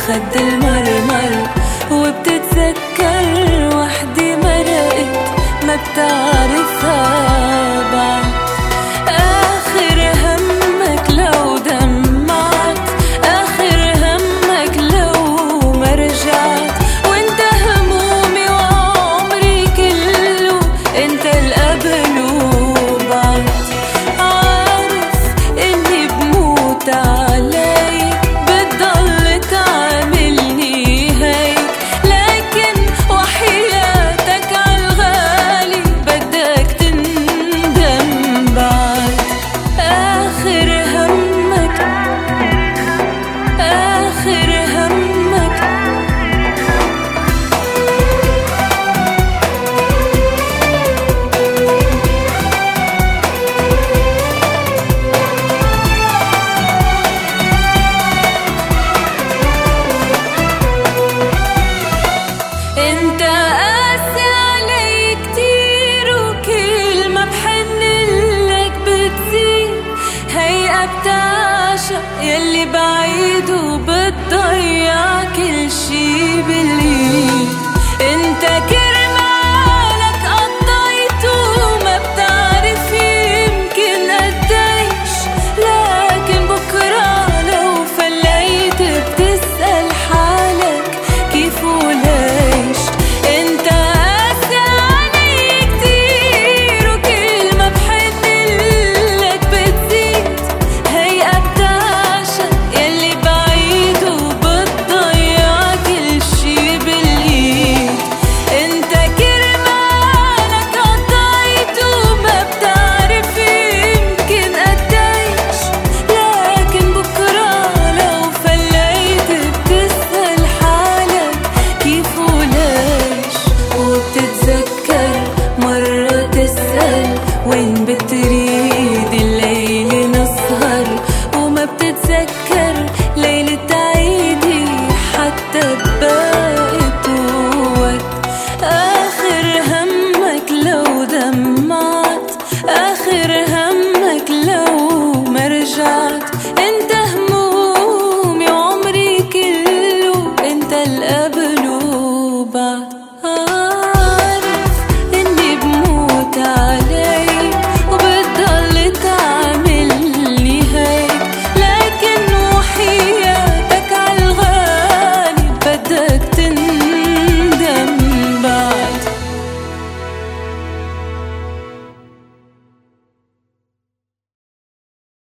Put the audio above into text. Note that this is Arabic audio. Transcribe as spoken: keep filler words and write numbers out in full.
خد المرمر، وبتتذكر وحدي مرقت ما بتعرفها بعد. آخر همك لو دمعت، آخر همك لو ما رجعت، وانت همومي وعمري كله انت القبل وبعد. عارف اني بموت عليك، بتضل تعاملني هيك، لكن وحياتك عالغالي بدك تندم بعد. آخر همك، آخر همك انت قاسي علي كتير، وكل ما بحنلك بتزيد. هيئة بتعشق يلي بعيد وب